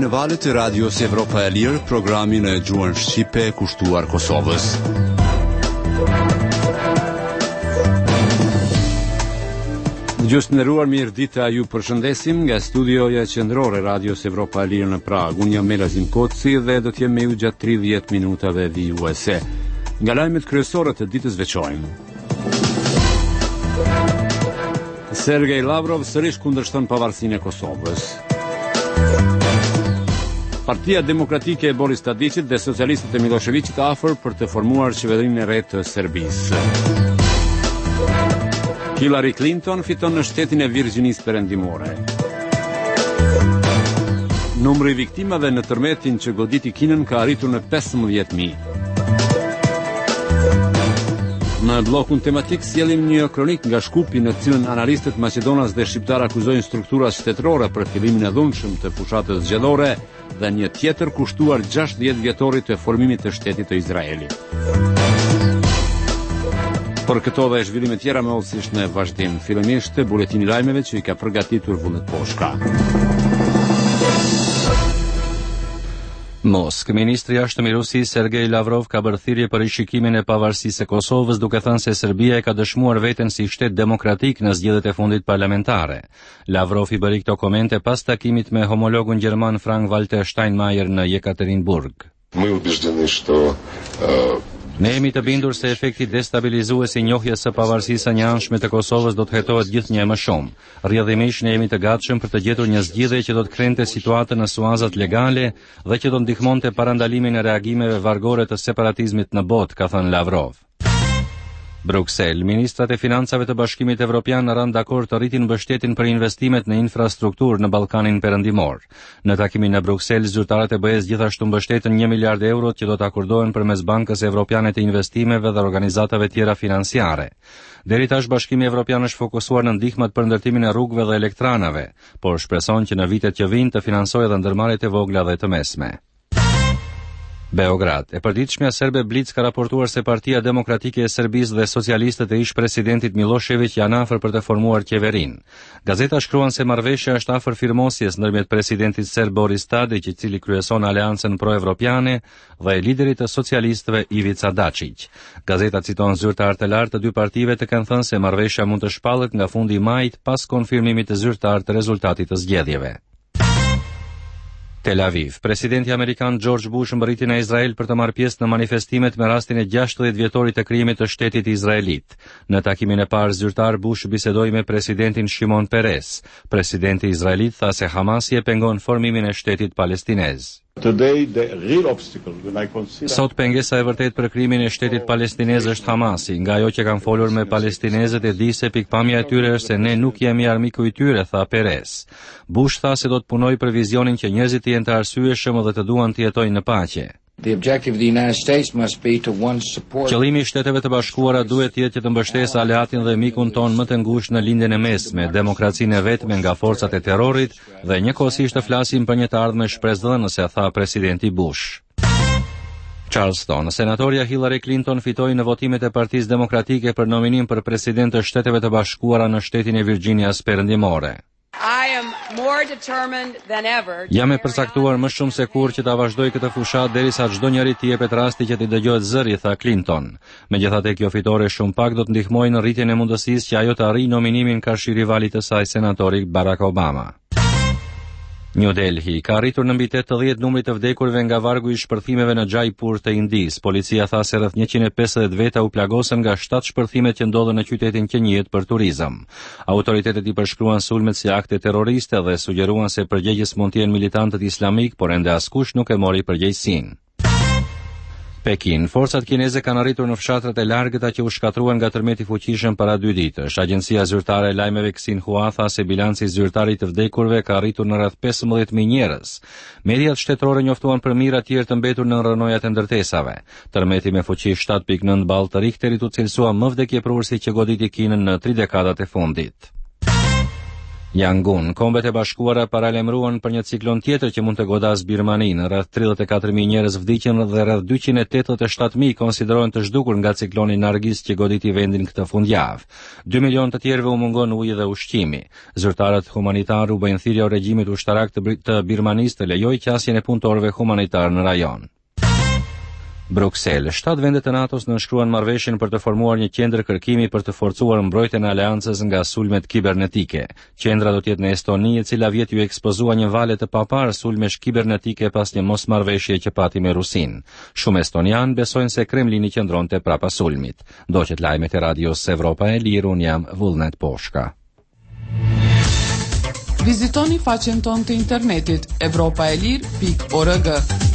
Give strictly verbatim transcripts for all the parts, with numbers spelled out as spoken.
në valët e Radios Evropa e Lirë, programin e gjuhën shqipe kushtuar Kosovës. Gjusë nderuar, mirë dita, ju përshëndesim nga studioja qendrore Radios Evropa e Lirë në Prag. Unë jam Melazim Koci dhe do t'jem me ju gjatë tridhjetë minutave vijuese. Nga lajmet kryesore të ditës veçojmë. Sergej Lavrov sërish kundërshton pavarësinë e Kosovës. Partia Demokratike e Boris Tadićit dhe socialistët e Miloševićit afër për të formuar qeverinë e re të Serbisë. Hillary Clinton fiton në shtetin e Virgjinisë Perëndimore. Numri i viktimave në tërmetin që goditi Kinën ka arritur në pesëmbëdhjetë mijë. Në bllokun tematik sjellim një kronik nga Shkupi në cilën analistët maqedonas dhe shqiptar akuzojnë strukturat shtetërore për fillimin e dhunshëm të fushatës zgjedhore dhe një tjetër kushtuar gjashtëdhjetë vjetorit të formimit të shtetit të Izraelit. Për këto dhe zhvillime tjera me ose në vazhdim, fillimisht buletini i lajmeve që i ka përgatitur Vullnet Poshka. Moskë, ministri i jashtëm i Rusisë Sergej Lavrov ka bërë thirrje për rishikimin e pavarësisë së Kosovës, duke thënë se Serbia e ka dëshmuar veten si shtet demokratik në zgjedhjet e fundit parlamentare. Lavrov i bëri këto komente pas takimit me homologun gjerman Frank-Walter Steinmeier në Jekaterinburg. Мы убеждены, что Ne jemi të bindur se efekti destabilizues i njohjes së pavarësisë së njëanshme të Kosovës do të hetohet gjithnjë më shumë. Rrjedhimisht ne jemi të gatshëm për të gjetur një zgjidhje që do të krente situatën në suazat legale dhe që do ndihmonte parandalimin e reagimeve vargore të separatizmit në botë, ka thënë Lavrov. Bruksel, ministrat e financave të Bashkimit Evropian rënë dakord të rritin mbështetjen për investimet në infrastrukturë në Ballkanin Perëndimor. Në takimin në Bruksel, zyrtarët e B E S gjithashtu mbështetën një miliard euro që do të akordohen përmes Bankës Evropiane të Investimeve dhe organizatave tjera financiare. Deri tash Bashkimi Evropian është fokusuar në ndihmat për ndërtimin e rrugëve dhe elektranave, por shpreson që në vitet që vijnë të financojë edhe ndërmarrjet e vogla dhe të mesme. Beograd. E përditshmja serbe Blic ka raportuar se Partia Demokratike e Serbisë dhe socialistët e ish presidentit Milošević janë afër për të formuar qeverinë. Gazeta shkruan se marrëveshja është afër firmosjes ndërmjet presidentit serb Boris Tadić, i cili kryeson aleancën pro-evropiane, dhe e liderit të socialistëve Ivica Dačić. Gazeta citon zyrtar të lartë të dy partive të kanë thënë se marrëveshja mund të shpallet nga fundi i majit pas konfirmimit të zyrtar të rezultatit të zgjedhjeve. Tel Aviv. Presidenti amerikan George Bush mbërriti në Izrael për të marrë pjesë në manifestimet me rastin e gjashtëdhjetë vjetorit të krijimit të shtetit izraelit. Në takimin e parë zyrtar, Bush bisedoi me presidentin Shimon Peres. Presidenti izraelit tha se Hamasi e pengon formimin e shtetit palestinez. Today, the real obstacle, when I consider... Sot pengesa e vërtet për krijimin e shtetit palestinez është Hamasi. Nga ajo që kanë folur me palestinezët e di se pikpamja e tyre është se ne nuk jemi armiku i tyre, tha Peres. Bush tha se do të punojë për vizionin që njerëzit të jenë të arsyeshëm dhe të duan të jetojnë në paqe. The objective of the United States must be to one support. Qëllimi i Shteteve të Bashkuara duhet të jetë që të mbështesë aleatin dhe mikun ton më të ngushtë në lindjen e mesme, demokracinë e vetme nga forcat e terrorit dhe njëkohësisht të flasim për një të ardhme shpresdhënëse, tha presidenti Bush. Charleston, senatorja Hillary Clinton fitoi në votimet e Partisë Demokratike për nominim për president të Shteteve të Bashkuara në shtetin e Virgjinias Perëndimore. I am more determined than ever. Jam e përcaktuar më shumë se kur që ta vazhdoj këtë fushat derisa çdo njeri t'i jepet rasti që t'i dëgjohet zëri, tha Clinton. Megjithatë, kjo fitore shumë pak do të ndihmojë në rritjen e mundësisë që ajo të arrijë nominimin karshi rivalit të saj, senatori Barack Obama. New Delhi ka arritur në mbi tetëdhjetë numrit të vdekurve nga vargu i shpërthimeve në Jaipur të Indisë. Policia tha se rreth njëqind e pesëdhjetë veta u plagosën nga shtatë shpërthimet që ndodhen në qytetin që njihet për turizëm. Autoritetet i përshkruan sulmet si akte terroriste dhe sugjeruan se përgjegjës mund të jenë militantët islamik, por ende askush nuk e mori përgjegjësinë. Pekin. Forcat kineze kanë arritur në fshatrat e largëta që u shkatruan nga tërmeti fuqishëm para dy ditësh. Agjencia zyrtare e lajmeve Xinhua tha se bilanci i zyrtarit të vdekurve ka arritur në rreth pesëmbëdhjetë mijë njerëz. Mediat shtetërore njoftuan për mijëra të tjerë të mbetur në rrënojat e ndërtesave. Tërmeti me fuqi shtatë pikë nëntë ball të Richterit u cilësua më vdekjeprurësi që goditi Kinën në tri dekadat e fundit. Yangon, Kombet e Bashkuara paralajmëruan për një ciklon tjetër që mund të godasë Birmaninë. Rreth tridhjetë e katër mijë njerëz vdiqën dhe rreth dyqind e tetëdhjetë e shtatë mijë konsiderohen të zhdukur nga cikloni Nargis që goditi vendin këtë fundjavë. dy milion të tjerëve u mungon uji dhe ushqimi. Zyrtarët humanitarë u bëjnë thirrje regjimit ushtarak të Birmanisë të lejojë qasjen e punëtorëve humanitar në rajon. Bruksel, shtatë vendet e NATO-s nënshkruan marrëveshjen për të formuar një qendër kërkimi për të forcuar mbrojtjen e aleancës nga sulmet kibernetike. Qendra do të jetë në Estoni, e cila vjet ju ekspozua një vale të paparë sulmesh kibernetike pas një mosmarrëveshje që pati me Rusinë. Shumë estonian besojnë se Kremlini qëndronte prapa sulmit. Doqet lajmet e radios Evropa e Lirë, un jam Vullnet Poshka. Vizitoni faqen tonë të internetit evropaelir pikë org.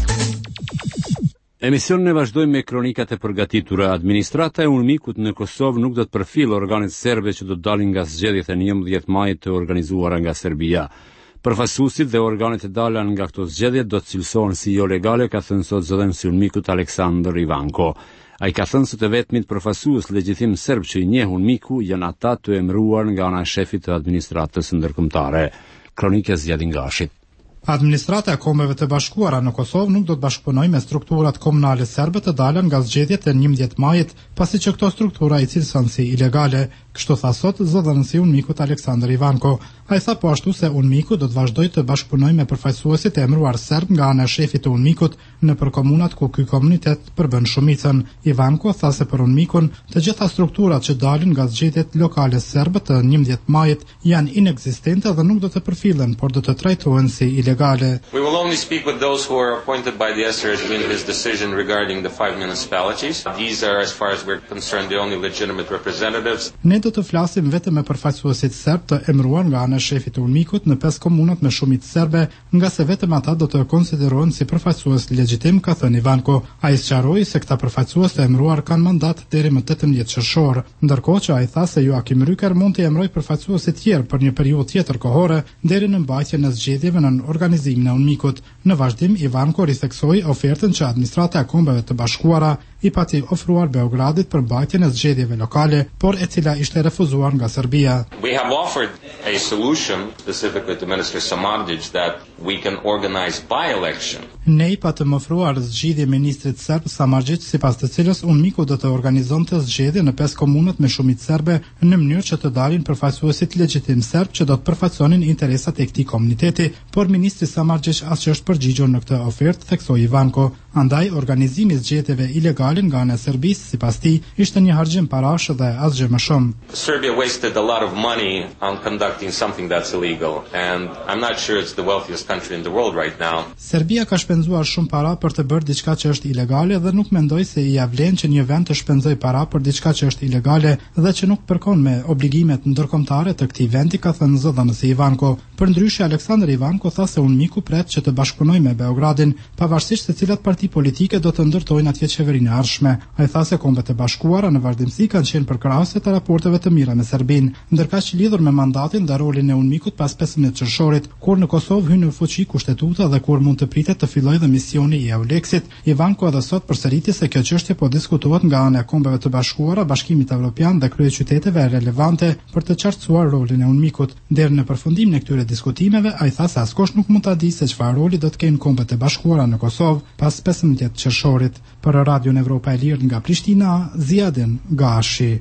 Emisionin e vazhdojmë me kronikat e përgatitura. Administrata e Unmikut në Kosovë nuk do të përfillë organet serbe që do të dalin nga zgjedhjet e njëmbëdhjetë majit të organizuara nga Serbia. Përfaqësuesit dhe organet e dala nga këto zgjedhje do të cilësohen si jo legale, ka thënë sot zëdhënësi i Unmikut Aleksandar Ivanko. Ai ka thënë se të vetmit përfaqësues legjitim serb që i njeh Unmiku janë ata të emëruar nga ana e shefit të administratës ndërkombëtare. Kronika Zjadin Gashit. Administrata e Kombeve të Bashkuara në Kosovë nuk do të bashkëpunojë me strukturat komunale serbe të dalë nga zgjedhjet e njëmbëdhjetë majit, pasi që këto struktura i cilëson si ilegale. Kështu tha sot zëdhënësi i Unmikut Aleksandar Ivanko. Ai tha po ashtu se Unmiku do të vazhdojë të bashkëpunojë me përfaqësuesit e emëruar serb nga ana e shefit të Unmikut në për komunat ku ky komunitet përbën shumicën. Ivanko tha se për Unmikun të gjitha strukturat që dalin nga zgjedhjet lokale serbe të njëmbëdhjetë majit janë inekzistente dhe nuk do të përfillen, por do të trajtohen si ilegale. We will only speak with those who are appointed by the S R S in his decision regarding the five municipalities. These are, as far as we're concerned, the only legitimate representatives. Ne do të flasim vetëm me përfaqësuesit serb të emëruar nga ana e shefit të Unmikut në pesë komunat me shumicë serbe, nga se vetëm ata do të konsiderohen si përfaqësues legjitim, ka thënë Ivanko. Ai sqaroi se këta përfaqësues të emëruar kanë mandat deri më tetëmbëdhjetë qershor, ndërkohë që ai tha se Joakim Ryker mund të emërojë përfaqësues të tjerë për një periudhë tjetër kohore deri në mbajtjen e zgjedhjeve në organizimin e Unmikut. Në vazhdim, Ivanko ritheksoi ofertën që administrata e Kombeve të Bashkuara i pati ofruar Beogradit për mbajtjen e zgjedhjeve lokale, por e cila ishte refuzuar nga Serbia. We have offered a solution specifically to Minister Samardžić that we can organize by-election. Ne i patëm ofruar zgjidhje ministrit serb Samardžić, sipas të cilës Unmiku do të organizonte zgjedhje në pesë komunat me shumicë serbe në mënyrë që të dalin përfaqësuesit legjitim serb që do të përfaqësonin interesat e këtij komuniteti, por ministri Samardžić as që është përgjigjur në këtë ofertë, theksoi Ivanko. Andaj organizimi i zgjedhjeve ilegale nga ana e Serbisë, sipas tij, ishte një harxhim parash dhe asgjë më shumë. Serbia wasted a lot of money on conducting something that's illegal, and I'm not sure it's the wealthiest country in the world right now. Serbia ka shpenzuar shumë para për të bërë diçka që është ilegale dhe nuk mendoj se i ia vlen që një vend të shpenzojë para për diçka që është ilegale dhe që nuk përkon me obligimet ndërkombëtare të këtij vendi, ka thënë zëdhënësi Ivanko. Përndryshe, Aleksandar Ivanko tha se Unmiku pret që të bashkëpunojë me Beogradin, pavarësisht se cilat parti politike do të ndërtojnë atje qeverinë e ardhshme. Ai tha se Kombet e Bashkuara në vazhdimsi kanë qenë përkrahase të raporteve të mira me Serbinë, ndërkaq lidhur me mandatin dhe rolin e Unmikut pas pesëmbëdhjetë qershorit, kur në Kosovë hyn në fuqi kushtetuta dhe kur mund të pritet të fillojë dhe misioni i Euleksit. Ivanko edhe sot përsëriti se kjo çështje po diskutohet nga ana e Kombeve të Bashkuara, Bashkimit Evropian dhe kryeqyteteve relevante për të qartësuar rolin e Unmikut. Deri në përfundimin e këtyre diskutimeve, ai tha se askush nuk mund ta di se çfarë roli do të kenë Kombet e Bashkuara në Kosovë pas pesëmbëdhjetë qershorit. Për Radion Evropa e Lirë nga Prishtina, Zjadin Gashi.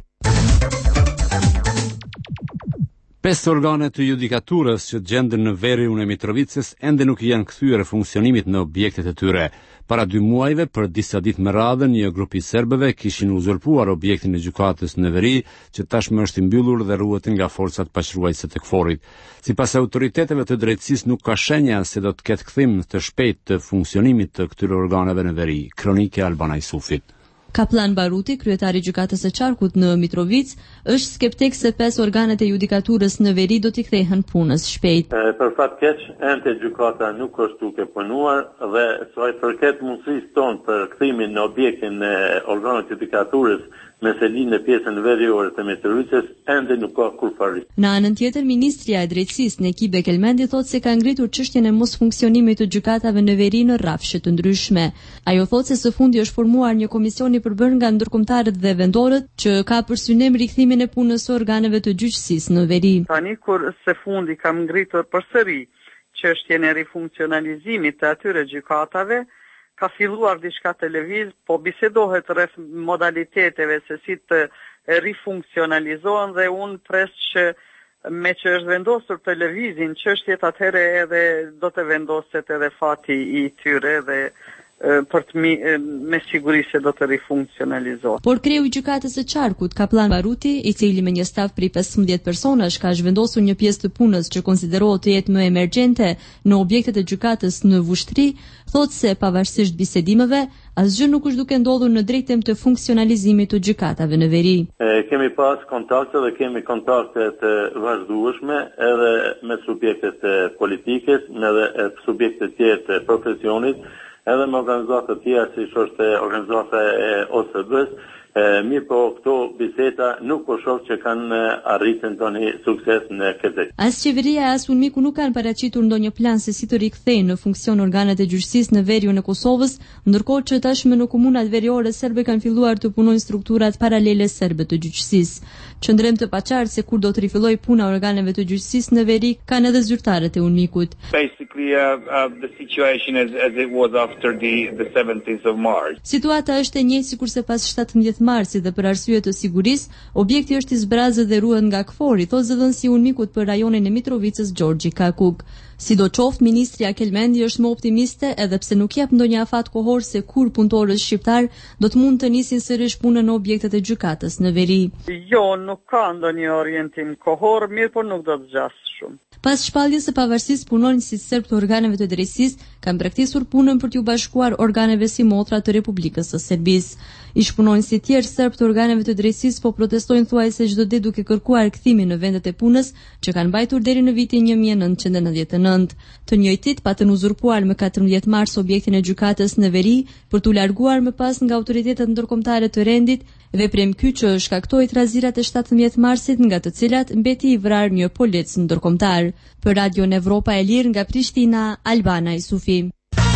Pesë organe të judikaturës që gjenden në veriun e Mitrovicës ende nuk janë kthyer funksionimit në objektet e tyre. Para dy muajve, për disa ditë me radhë, një grup i serbëve kishin uzurpuar objektin e gjykatës në veri, që tashmë është i mbyllur dhe ruhet nga forcat paqruajtëse të këforit. Sipas autoriteteve të drejtësisë, nuk ka shenja se do të ketë kthim të shpejtë të funksionimit të këtyre organeve në veri. Kronike Albana Isufit. Kaplan Baruti, kryetari i gjykatës së Qarkut në Mitrovic, është skeptik se pesë organet e judikaturës në veri do t'i kthehen punës shpejt. E, për fat keq, ende gjykata nuk është duke punuar dhe sa i përket mundësisë tonë për kthimin në objektin e organeve të judikaturës me selinë në pjesën veriore të Mitrovicës, ende nuk ka kur fari. Në anën tjetër, ministria e drejtësisë Neki Bekelmendi thotë se ka ngritur çështjen e mos funksionimit të gjykatave në veri në rrafshe të ndryshme. Ajo thotë se së fundi është formuar një komision i e përbërë nga ndërkombëtarët dhe vendorët që ka për synim rikthimin e punës së organeve të gjyqësisë në veri. Tani kur së fundi kam ngritur përsëri çështjen e rifunksionalizimit të atyre gjykatave, ka filluar diçka të lëviz, po bisedohet rreth modaliteteve se si të rifunksionalizohen dhe unë pres që me që është vendosur të lëvizin çështjet atëherë edhe do të vendoset edhe fati i tyre dhe për të mi, me siguri se do të rifunksionalizohet. Por kreu i gjykatës së Qarkut, Kaplan Baruti, i cili me një staf prej pesëmbëdhjetë personash ka zhvendosur një pjesë të punës që konsiderohet të jetë më emergjente në objektet e gjykatës në Vushtri, thotë se pavarësisht bisedimeve, asgjë nuk është duke ndodhur në drejtim të funksionalizimit të gjykatave në veri. E, kemi pas kontakte dhe kemi kontakte të vazhdueshme edhe me subjektet e politikës, edhe subjektet tjerë të profesionit, edhe me organizatë të tjera si është organizata e O S B-s, mirë po këto biseda nuk po shoh që kanë arritur ndonjë sukses në këtë. As qeveria as Unmiku nuk kanë paraqitur ndonjë plan se si të rikthejnë në funksion organet e gjyqësisë në veriun e Kosovës, ndërkohë që tashmë në komunat veriore serbe kanë filluar të punojnë strukturat paralele serbe të gjyqësisë. Qëndrem të paqartë se kur do të rifillojë puna organeve të gjyqësisë në veri kanë edhe zyrtarët e Unmikut. Basically uh, uh, the situation as, as it was after the the seventeenth of March. Situata është e njëjtë sikurse pas shtatëmbëdhjetë marsit dhe për arsye të sigurisë, objekti është i zbrazët dhe ruhet nga kfori, thotë zëdhënësi i Unmikut për rajonin e Mitrovicës Gjorgji Kakuk. Sidoqoftë, ministri Akelmendi është më optimiste edhe pse nuk jep ndonjë afat kohor se kur punëtorët shqiptar do të mund të nisin sërish punën në objektet e gjykatës në veri. Jo, nuk ka ndonjë orientim kohor, mirë por nuk do të zgjasë shumë. Pas shpalljes së pavarësisë, punonësit serb të organeve të drejtësisë kanë braktisur punën për t'u bashkuar organeve si motra të Republikës së Serbisë. Ish punonësit tjerë serb të organeve të drejtësisë po protestojnë thuajse çdo ditë duke kërkuar kthimin në vendet e punës që kanë mbajtur deri në vitin një mijë e nëntëqind e nëntëdhjetë e nëntë. Të njëjtit patën uzurpuar më katërmbëdhjetë mars objektin e gjykatës në veri për t'u larguar më pas nga autoritetet ndërkombëtare të rendit, veprim ky që shkaktoi trazirat e shtatëmbëdhjetë marsit nga të cilat mbeti i vrarë një polic ndërkombëtar. Për Radio Evropa e Lirë nga Prishtina, Albana Isufi.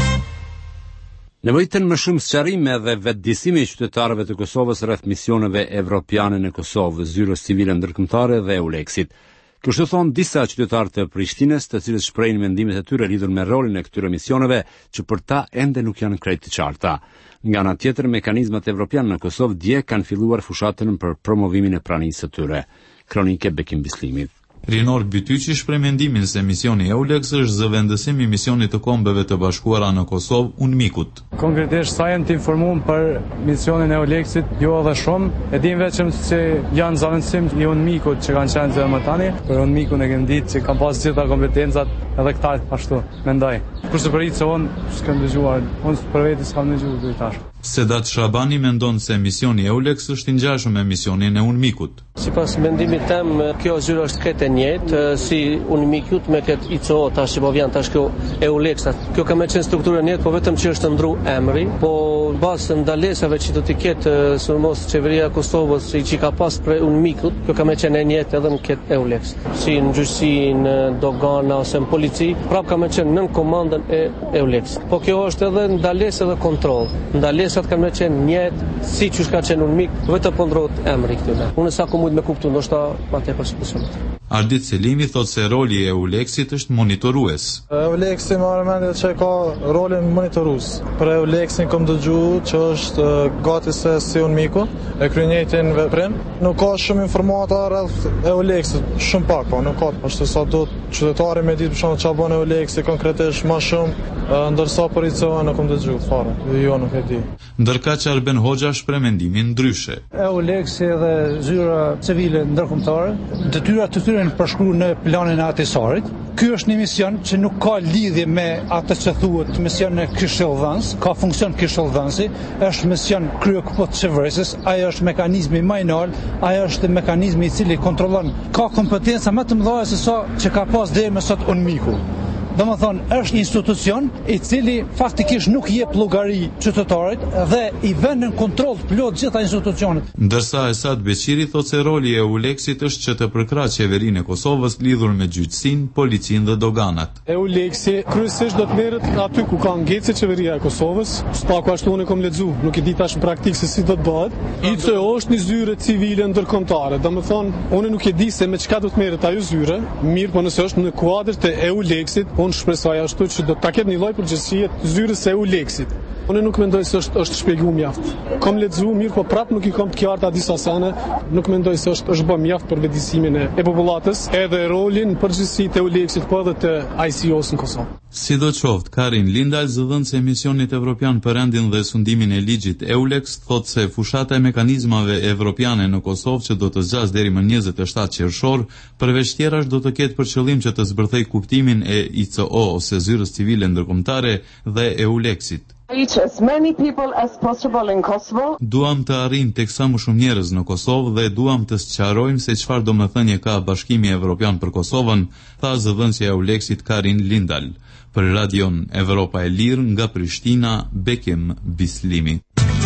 Nevojitën më shumë sqarime dhe vetëdijësimi i qytetarëve të Kosovës rreth misioneve evropiane në Kosovë, zyrës civile ndërkombëtare dhe EULEX-it. Kështu thon disa qytetarë të Prishtinës, të cilët shprehin mendimet e tyre lidhur me rolin e këtyre misioneve, që për ta ende nuk janë krejt të qarta. Nga ana tjetër, mekanizmat evropian në Kosovë dje kanë filluar fushatën për promovimin e pranisë së tyre. Kronike Bekim Bislimit. Rinor Bytyqi shpreh mendimin se misioni EULEX është zëvendësim i misionit të Kombeve të Bashkuara në Kosovë, Unmikut. Konkretisht sa janë të informuar për misionin e EULEX-it, jo edhe shumë. E dim vetëm se janë zëvendësim i Unmikut që kanë qenë zëvendëtani, për Unmikun e kanë ditë që kanë pas gjitha kompetencat edhe këta ashtu, mendoj. Kurse për i on s'kam dëgjuar, unë për vetë s'kam dëgjuar deri tash. Sedat Shabani mendon se misioni EULEX është i ngjashëm me misionin e Unmikut. Sipas mendimit tim, kjo zyrë është këtë e njëjtë si Unmikut me këtë I C O tash që po vjen tash kjo EULEX. Kjo ka më qenë struktura e njëjtë, po vetëm që është ndru emri, po bazë ndalesave që do të ketë sëmos qeveria e Kosovës që ka pas për Unmikut, kjo ka më qenë e njëjtë edhe në këtë EULEX. Si në gjyqësi, në dogana ose në polici, prap ka më qenë nën komandën e EULEX. Po kjo është edhe ndalesë dhe kontroll. Ndalesat kanë më qenë njëjtë si që ka qenë Unmik, vetëm po ndrohet emri këtu. Unë sa ku mund me kuptu, ndoshta pa tepër specifikt. Ardit Selimi thot se roli e EULEX-it është monitorues. EULEX-i marrë mendje që ka rolin monitorues. Për EULEX-in kam dëgjuar që është gati se si Unmiku, e kryen njëjtin veprim. Nuk ka shumë informata rreth EULEX-it, shumë pak, po nuk ka. Ashtu sa do qytetari me ditë për shkak çfarë bën EULEX-i konkretisht më shumë, ndërsa për I C O nuk kam dëgjuar fare. Jo, nuk e di. Ndërka që Arben Hoxha shpreh mendimin ndryshe. EULEX-i dhe zyra civile ndërkombëtare, detyrat të tyre në përshkruar në planin e atesarit. Ky është një mision që nuk ka lidhje me atë që thuhet mision e këshillvëns, ka funksion këshillvënsi, është mision kryekupët qeverisës, ai është mekanizmi më i lartë, ai është mekanizmi I cili kontrollon, ka kompetenca më të mëdha se sa që ka pas deri më sot Unmiku. Domethënë është institucion i cili faktikisht nuk jep llogari qytetarit dhe i vën në kontroll plot gjitha institucionet. Ndërsa Esad Beqiri thotë se roli e EULEX-it është që të përkrahë qeverinë e Kosovës lidhur me gjyqësinë, policinë dhe doganat. EULEX-i kryesisht do të merret aty ku ka ngecë qeveria e Kosovës, spaku ashtu unë kam lexuar, nuk e di tash në praktikë se si do të bëhet. I C O është një zyre civile ndërkombëtare, domethënë unë nuk e di se me çka do të merret ajo zyre, mirë po nëse është në kuadër të EULEX-it, unë shpresoj ashtu që do ta ketë një lloj përgjegjësie të zyrës së EULEX-it. Unë nuk mendoj se është është shpjeguar mjaft. Kam lexuar mirë, po prap nuk i kam të qarta disa sene, nuk mendoj se është është bërë mjaft për vetëdijsimin e popullatës, edhe rolin përgjegjësi të EULEX-it po edhe të I C O-s në Kosovë. Sidoqoftë, Karin Lindal, zëdhënës e misionit evropian për rendin dhe sundimin e ligjit EULEX, thotë se fushata e mekanizmave evropiane në Kosovë që do të zgjasë deri më njëzet e shtatë qershor, përveç tjerash do të ketë për qëllim që të zbërthej kuptimin e I C O ose zyrës civile ndërkombëtare dhe EULEX-it. Reach as many people as possible in Kosovo. Duam të arrijmë tek sa më shumë njerëz në Kosovë dhe duam të sqarojmë se çfarë domethënie ka Bashkimi Evropian për Kosovën, tha zëdhënësja e EULEX-it Karin Lindal. Për Radion Evropa e Lirë nga Prishtina, Bekim Bislimi.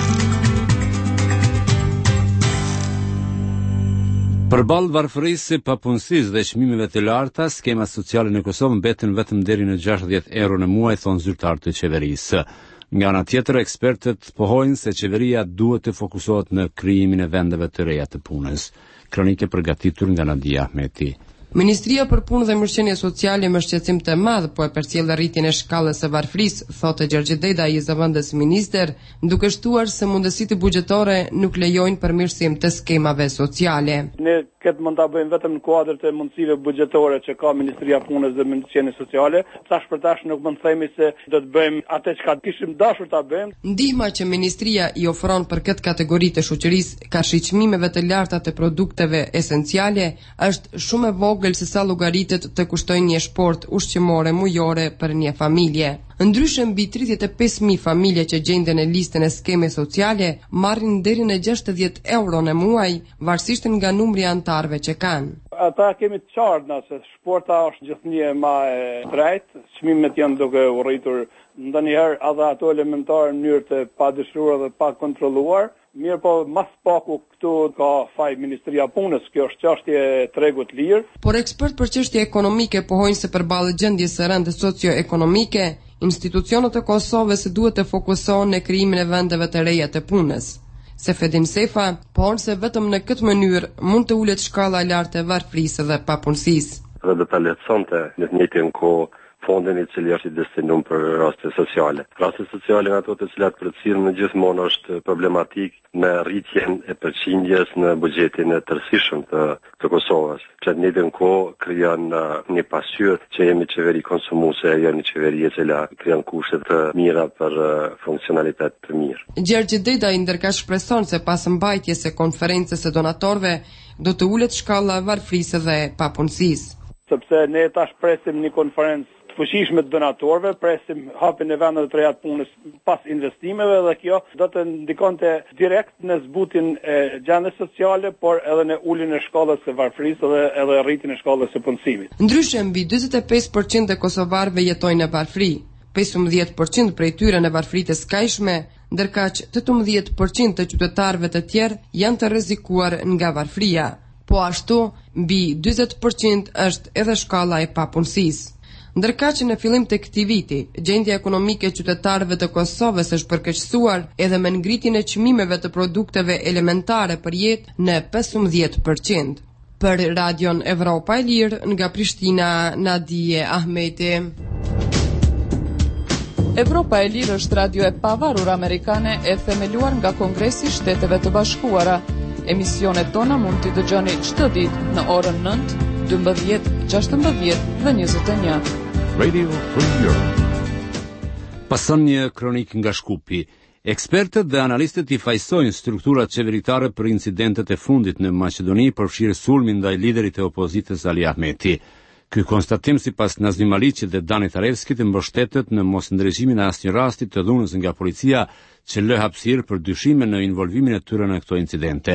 Përballë varfërisë, papunësisë dhe çmimeve të larta, skemat sociale në Kosovë mbeten vetëm deri në gjashtëdhjetë euro në muaj, thon zyrtarët e qeverisë. Nga ana tjetër, ekspertët pohojnë se qeveria duhet të fokusohet në krijimin e vendeve të reja të punës. Kronike përgatitur nga Nadia Ahmeti. Ministria për Punë dhe Mirëqenie Sociale me shqetësim të madh po e përcjell rritjen e shkallës së varfërisë, thotë Gjergj Deda, i zëvendës minister, duke shtuar se mundësitë buxhetore nuk lejojnë përmirësim të skemave sociale. Ne këtë mund ta bëjmë vetëm në kuadër të mundësive buxhetore që ka Ministria e Punës dhe Mirëqenies Sociale. Tash për tash nuk mund të themi se do të bëjmë atë çka kishim dashur ta bëjmë. Ndihma që ministria i ofron për këtë kategori të shoqërisë, ka çmimeve të larta të produkteve esenciale, është shumë e vogël se sa llogaritet të kushtojnë një shport ushqimore mujore për një familje. Ndryshe, mbi tridhjetë e pesë mijë familje që gjenden në listën e skemës sociale marrin deri në gjashtëdhjetë euro në muaj, varësisht nga numri i anëtarëve që kanë. Ata kemi të qartë na se shporta është gjithnjë më e drejtë, çmimet janë duke u rritur ndonjëherë edhe ato elementare në mënyrë të padëshuar dhe pa kontrolluar. Mirë po, mas paku këtu ka faj Ministria Punës, kjo është çështje e tregut lirë. Por ekspert për çështje ekonomike pohojnë se përballë gjendjes së rëndë socio-ekonomike, institucionet e Kosovës duhet të fokusohen në krijimin e vendeve të reja të punës. Sefedin Sefa pohon se vetëm në këtë mënyrë mund të ulet shkalla e lartë e varfërisë dhe papunësisë. Dhe do ta lehtësonte në të njëjtën kohë fondin i cili është i destinuar për raste sociale. Raste sociale nga ato të cilat përcjellën në gjithmonë është problematik me rritjen e përqindjes në buxhetin e tërësishëm të, të Kosovës. Që në njëjtën kohë krijon një pasqyrë që jemi qeveri konsumuese, jo një qeveri e cila krijon kushte të mira për funksionalitet të mirë. Gjergj Deda i ndërkaq shpreson se pas mbajtjes së konferencës së donatorëve do të ulet shkalla e varfërisë dhe papunësisë. Sepse ne tash presim një konferencë të fuqishme të donatorëve, presim hapjen e vendeve të reja të punës pas investimeve dhe kjo do të ndikonte direkt në zbutjen e gjendjes sociale, por edhe në uljen e shkallës së varfërisë dhe edhe rritjen e shkallës së punësimit. Ndryshe, mbi njëzet e pesë përqind e kosovarëve jetojnë në varfëri, pesëmbëdhjetë përqind prej tyre në varfëri të skajshme, ndërkaq tetëmbëdhjetë përqind të qytetarëve të tjerë janë të rrezikuar nga varfëria. Po ashtu, mbi njëzet përqind është edhe shkalla e papunësisë. Ndërkaq që në fillim të këtij viti, gjendja ekonomike e qytetarëve të Kosovës është përkeqësuar edhe me ngritjen e çmimeve të produkteve elementare për jetë në pesëmbëdhjetë përqind. Për Radion Evropa e Lirë nga Prishtina, Nadie Ahmeti. Evropa e Lirë është radio e pavarur amerikane e themeluar nga Kongresi i Shteteve të Bashkuara. Emisionet tona mund t'i dëgjoni çdo ditë në orën nëntë, dymbëdhjetë, gjashtëmbëdhjetë dhe njëzet e një. Radio Free Europe. Pason një kronik nga Shkupi. Ekspertët dhe analistët i fajsojnë strukturat qeveritare për incidentet e fundit në Maqedoni, përfshirë sulmin ndaj liderit e opozitës Ali Ahmeti. Ky konstatim sipas Nazim Aliqit dhe Danit Arevskit mbështetet në mosndrejgimin e asnjë rasti të dhunës nga policia që lë hapësirë për dyshime në involvimin e tyre në këto incidente.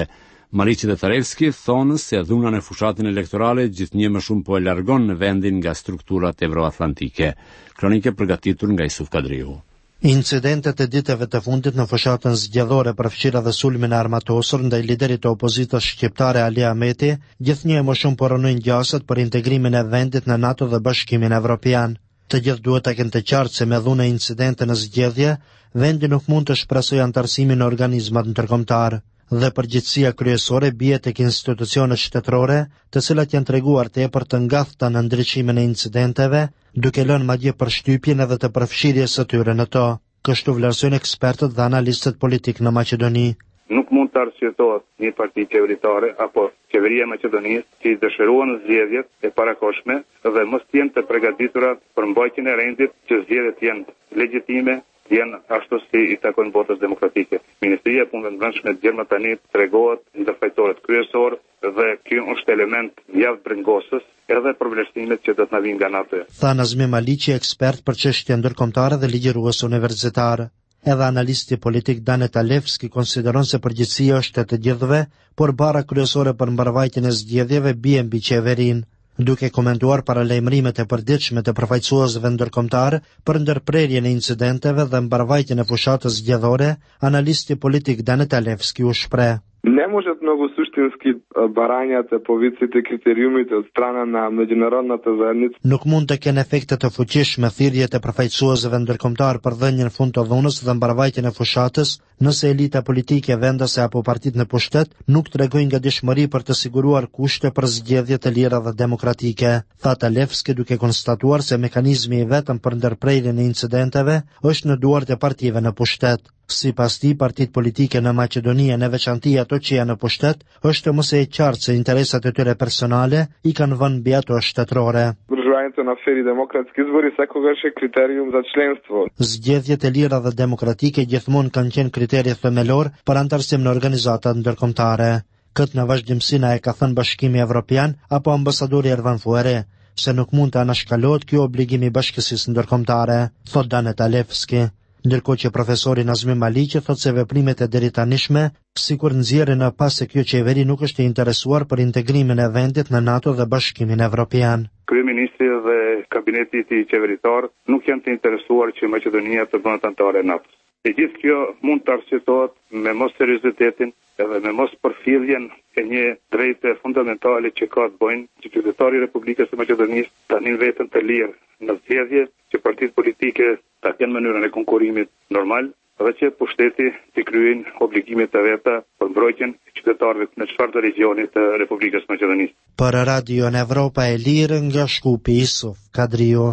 Maliqi dhe Tarevski thonë se dhunën e fushatin elektorale gjithnjë më shumë po e largon në vendin nga strukturat evroatlantike. Kronike përgatitur nga Isuf Kadriu. Incidentet e ditëve të fundit në fushatën zgjedhore përfshirë dhe sulmin e armatosur ndaj liderit të opozitës shqiptare Ali Ahmeti, gjithnjë më shumë po rënojnë gjaset për integrimin e vendit në NATO dhe Bashkimin Evropian. Të gjithë duhet të kenë të qartë se me dhunë incidente në zgjedhje, vendi nuk mund të shpresojë antarësimin në organizmat ndërkombëtar dhe përgjegjësia kryesore bie tek institucionet shtetërore, të cilat janë treguar tepër të ngathta në ndriçimin e incidenteve, duke lënë madje përshtypjen edhe të përfshirjes së tyre në to. Kështu vlerësojnë ekspertët dhe analistët politik në Maqedoni. Nuk mund të arsyetohet një parti qeveritare apo qeveria e Maqedonisë që dëshiruan zgjedhjet e parakoshme dhe mos jenë të përgatitura për mbajtjen e rendit që zgjedhjet jenë legjitime, janë ashtu si i takojnë botës demokratike. Ministria e Punëve të Brendshme e Gjermën tani tregohet ndër fajtorët kryesor dhe ky është element javë brengosës edhe për vlerësimet që do të na vinë nga NATO. Tha Nazmi Maliqi, ekspert për çështje ndërkombëtare dhe ligjërues universitar. Edhe analisti politik Danet Alevski konsideron se përgjegjësia është e të gjithëve, por bara kryesore për mbarvajtjen e zgjedhjeve bie mbi qeverinë. Duke komentuar paralajmërimet e përditshme të përfaqësuesve ndërkombëtar për ndërprerjen e incidenteve dhe mbarvajtjen e fushatës zgjedhore, analisti politik Danet Alevski u shpreh: Не может много суштински барања të повиците të kritériumit od strana na međunarodната zajednica. Nuk mund të kenë efekte të fuqishme thirrjet e përfaqësuesve ndërkombëtar për dhënien fund të dhunës dhe mbarvajtjen e fushatës, nëse elita politike vendase apo partitë në pushtet nuk tregojnë gatishmëri për të siguruar kushte për zgjedhje të lira dhe demokratike. Tha Talevski, duke konstatuar se mekanizmi i vetëm për ndërprerjen e incidenteve është në duart e partive në pushtet. Sipas tij, partitë politike në Maqedoni, në veçanti ato që janë në pushtet, është mos e qartë se interesat e tyre personale i kanë vënë mbi ato shtetërore. Udruženjето на фери демократски избори секогаш е критериум за членство. Zgjedhjet e lira dhe demokratike gjithmonë kanë qenë kriteri themelor për antarësim në organizata ndërkombëtare. Këtë në vazhdimsi na e ka thënë Bashkimi Evropian apo ambasadori Ervan Fuere, se nuk mund të anashkalohet ky obligim i bashkësisë ndërkombëtare, thot Danet Alevski. Ndërkohë që profesori Nazmi Maliqi thotë se veprimet e deritanishme sikur nxjerrin në pas se kjo qeveri nuk është e interesuar për integrimin e vendit në NATO dhe Bashkimin Evropian. Kryeministri dhe kabineti i tij qeveritar nuk janë të interesuar që Maqedonia të bëhet anëtare e NATO-s. E gjithë kjo mund të arsyetohet me mos seriozitetin edhe me mos përfilljen e një drejte fundamentale që ka të bëjnë që qytetarët e Republikës së Maqedonisë tanin veten të lirë në zgjedhje, që partitë politike ta kenë mënyrën e konkurimit normal dhe që pushteti të kryejnë obligimet e veta për mbrojtjen e qytetarëve në çfarëdo regioni të Republikës së Maqedonisë. Për Radio në Evropa e Lirë nga Shkupi, Isuf Kadriu.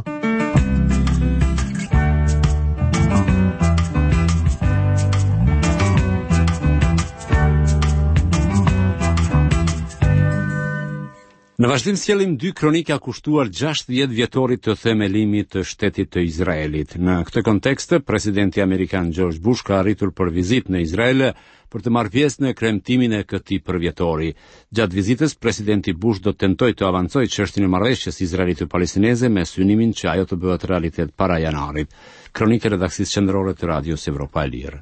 Në vazhdim sjellim dy kronika kushtuar gjashtëdhjetë vjetorit të themelimit të shtetit të Izraelit. Në këtë kontekst, presidenti amerikan George Bush ka arritur për vizitë në Izrael për të marrë pjesë në kremtimin e këtij përvjetori. Gjatë vizitës, presidenti Bush do të tentojë të avancojë çështjen e marrëveshjes izraelito-palestineze me synimin që ajo të bëhet realitet para janarit. Kronika e redaksisë qendrore të Radios Evropa e Lirë.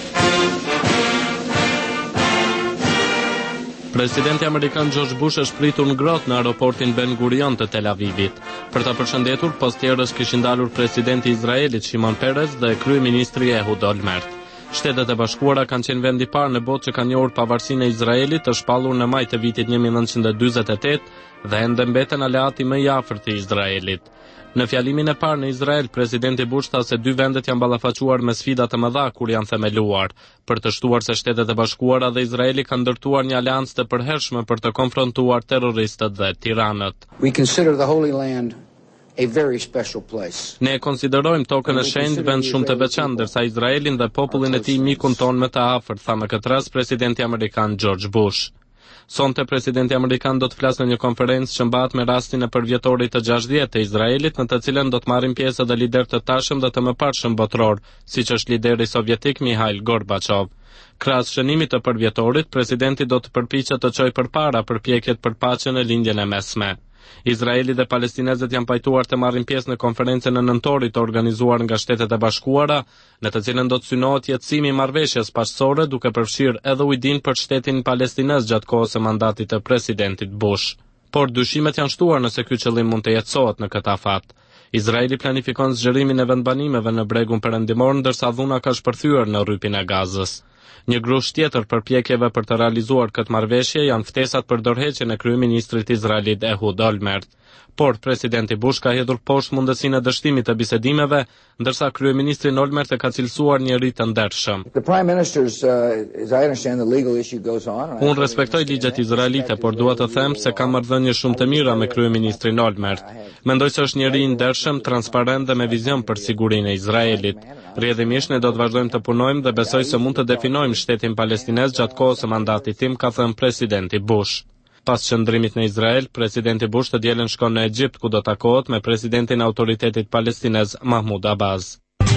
Presidenti amerikan George Bush është pritur në grotë në aeroportin Ben Gurion të Tel Avivit. Për ta përshëndetur, postjerës kishin dalur presidenti i Izraelit Shimon Peres dhe kryeministri Ehud Olmert. Shtetet e Bashkuara kanë qenë vendi i parë në botë që kanë njohur pavarësinë e Izraelit të shpallur në maj të vitit një mijë e nëntëqind e dyzet e tetë dhe ende mbeten aleati më i afërt i Izraelit. Në fjalimin e parë në Izrael, presidenti Bush tha se dy vendet janë ballafaquar me sfida të mëdha kur janë themeluar, për të shtuar se Shtetet e Bashkuara dhe Izraeli kanë ndërtuar një aleancë të përhershme për të konfrontuar terroristët dhe tiranët. We consider the Holy Land a very special place. Ne konsiderojmë tokën e shenjtë vend shumë të veçantë, ndërsa Izraelin dhe popullin e tij mikun ton më të afërt, tha në këtë rast presidenti amerikan George Bush. Sonte presidenti amerikan do të flasë në një konferencë që mbahet me rastin e përvjetorit të gjashtëdhjetë të Izraelit, në të cilën do të marrin pjesë edhe lider të tashëm dhe të mëparshëm botror, siç është lideri sovjetik Mikhail Gorbachev. Krahas shënimit të përvjetorit, presidenti do të përpiqet të çojë përpara përpjekjet për paqen e lindjen e mesme. Izraeli dhe palestinezët janë pajtuar të marrin pjesë në konferencën e nëntorit të organizuar nga Shtetet e Bashkuara, në të cilën do të synohet jetësimi i marrëveshjes paqësore, duke përfshirë edhe ujdin për shtetin palestinez gjatë kohës së mandatit të presidentit Bush. Por dyshimet janë shtuar nëse ky qëllim mund të jetësohet në këtë afat. Izraeli planifikon zgjerimin e vendbanimeve në bregun perëndimor, ndërsa dhuna ka shpërthyer në rrypin e Gazës. Një grush tjetër përpjekjeve për të realizuar këtë marrëveshje janë ftesat për dorëheqjen e kryeministrit izraelit Ehud Olmert. Por presidenti Bush ka hedhur poshtë mundësinë e dështimit të bisedimeve, ndërsa kryeministri Olmert e ka cilësuar njeri të ndershëm. Unë respektoj ligjet izraelite, por dua të them se kam marrëdhënie shumë të mira me kryeministrin Olmert. Mendoj se është njeri i ndershëm, transparent dhe me vizion për sigurinë e Izraelit. Rrjedhimisht ne do të vazhdojmë të punojmë dhe besoj se mund të definojmë shtetin palestinez gjatë kohës së mandatit tim, ka thënë presidenti Bush. Pas qëndrimit në Izrael, presidenti Bush të dielën shkon në Egjipt, ku do takohet me presidentin e autoritetit palestinez Mahmoud Abbas.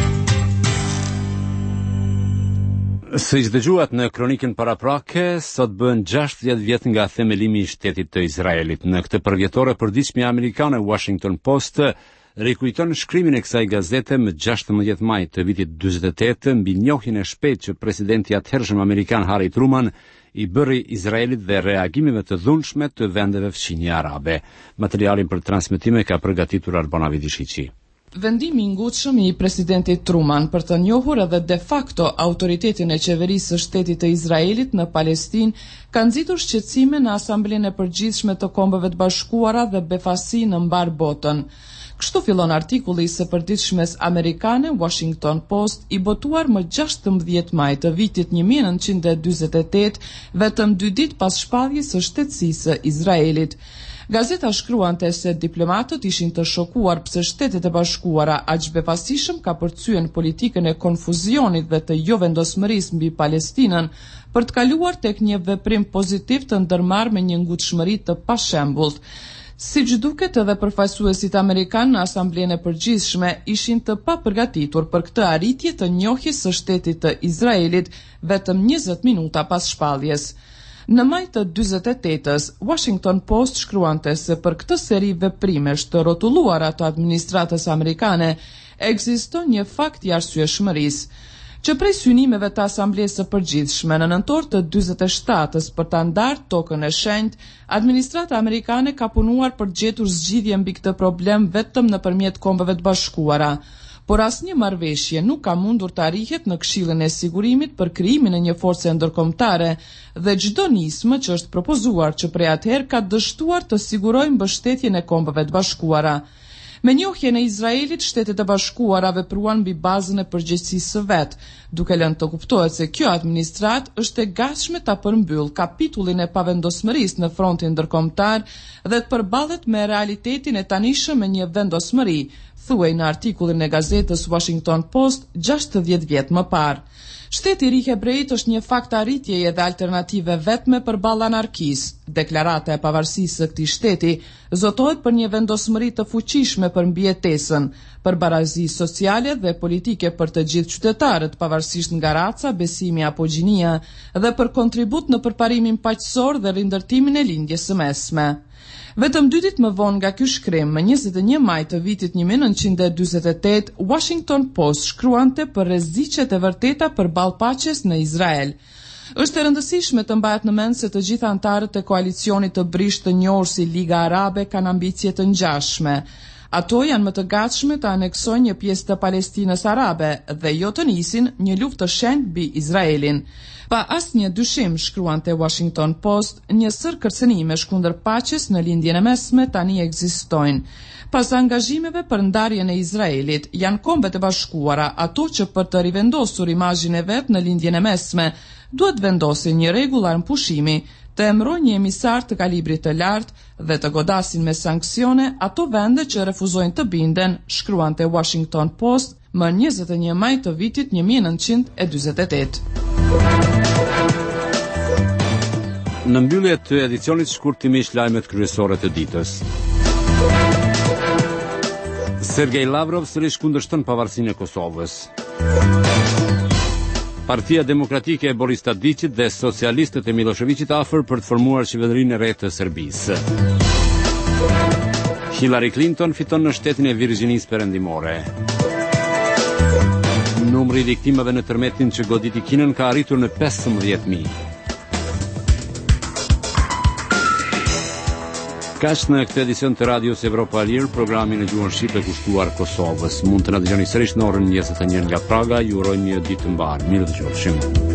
Siç dëgjuat në kronikën paraprake, sot bën gjashtëdhjetë vjet nga themelimi i shtetit të Izraelit. Në këtë përvjetore përditshme amerikane, Washington Post rikujton shkrimin e kësaj gazete më gjashtëmbëdhjetë maj të vitit dyzet e tetë mbi njohjen e shpejtë që presidenti i atëhershëm amerikan Harry Truman i bëri Izraelit dhe reagimeve të dhunshme të vendeve fqinje arabe. Materialin për transmetime ka përgatitur Arbona Vidishiqi. Vendimi i ngutshëm i presidentit Truman për të njohur edhe de facto autoritetin e qeverisë së shtetit të Izraelit në Palestinë ka nxitur shqetësime në Asamblenë e Përgjithshme të Kombeve të Bashkuara dhe befasi në mbar botën. Kështu fillon artikulli i së përditshmes amerikane Washington Post, i botuar më gjashtëmbëdhjetë maj të vitit një mijë e nëntëqind e dyzet e tetë, vetëm dy ditë pas shpalljes së shtetësisë së Izraelit. Gazeta shkruante se diplomatët ishin të shokuar pse Shtetet e Bashkuara aq befasishëm ka përcyen politikën e konfuzionit dhe të jo vendosmërisë mbi Palestinën për të kaluar tek një veprim pozitiv të ndërmarrë me një ngutshmëri të pashembullt. Siç duket, edhe përfaqësuesit amerikan në Asamblenë e Përgjithshme ishin të papërgatitur për këtë arritje të njohjes së shtetit të Izraelit vetëm njëzet minuta pas shpalljes. Në maj të dyzet e tetës, Washington Post shkruante se për këtë seri veprimesh të rrotulluara të administratës amerikane ekziston një fakt i arsyeshmërisë, që prej synimeve të Asamblesë së Përgjithshme në nëntor të dyzet e shtatës për ta ndarë tokën e shenjtë, administrata amerikane ka punuar për gjetur zgjidhje mbi këtë problem vetëm nëpërmjet Kombeve të Bashkuara. Por asnjë marrëveshje nuk ka mundur të arrihet në Këshillin e Sigurimit për krijimin e një force ndërkombëtare dhe çdo nismë që është propozuar që prej atëherë ka dështuar të sigurojë mbështetjen e Kombeve të Bashkuara. Me njohjen e Izraelit, Shtetet e Bashkuara vepruan mbi bazën e përgjegjësisë së vet, duke lënë të kuptohet se kjo administratë është e gatshme ta përmbyll kapitullin e pavendosmërisë në frontin ndërkombëtar dhe të përballet me realitetin e tanishëm me një vendosmëri, thuaj në artikullin e gazetës Washington Post gjashtëdhjetë vjet më parë. Shteti i ri hebrejit është një fakt arritjeje dhe alternative vetme përballë anarkisë. Deklarata e pavarësisë së këtij shteti zotohet për një vendosmëri të fuqishme për mbijetesën, për barazi sociale dhe politike për të gjithë qytetarët, pavarësisht nga raca, besimi apo gjinia, dhe për kontribut në përparimin paqësor dhe rindërtimin e lindjes së mesme. Vetëm dy ditë më vonë nga ky shkrim, më njëzet e një maj të vitit një mijë e nëntëqind e dyzet e tetë, Washington Post shkruante për rreziqet e vërteta përballë paqes në Izrael. Është e rëndësishme të mbahet në mend se të gjithë anëtarët e koalicionit të brisht të njohur si Liga Arabe kanë ambicie të ngjashme. Ato janë më të gatshme të aneksojnë një pjesë të Palestinës arabe dhe jo të nisin një luftë të shenjtë mbi Izraelin. Pa asnjë dyshim, shkruante Washington Post, një sër kërcënimesh kundër paqes në lindjen e mesme tani ekzistojnë. Pas angazhimeve për ndarjen e Izraelit, janë Kombet e Bashkuara ato që për të rivendosur imazhin e vet në lindjen e mesme, duhet vendosin një rregull armpushimi, të emërojnë një emisar të kalibrit të lartë dhe të godasin me sanksione ato vende që refuzojnë të binden, shkruante Washington Post më njëzet e një maj të vitit një mijë e nëntëqind e dyzet e tetë. Në mbyllje të edicionit shkurtimisht lajmet kryesore të ditës. Sergej Lavrov sërish kundërshton pavarësinë e Kosovës. Partia Demokratike e Boris Tadićit dhe socialistët e Miloševićit afër për të formuar qeverinë e re të Serbisë. Hillary Clinton fiton në shtetin e Virgjinisë Perëndimore. Numri i viktimave në tërmetin që goditi Kinën ka arritur në pesëmbëdhjetë mijë. Kaq në këtë edicion të Radios Evropa Lirë, programin në gjuhën shqipe kushtuar Kosovës. Mund të na dëgjoni sërish në orën njëzet e një nga Praga. Ju urojmë një ditë të mbarë. Mirë dëgjofshim.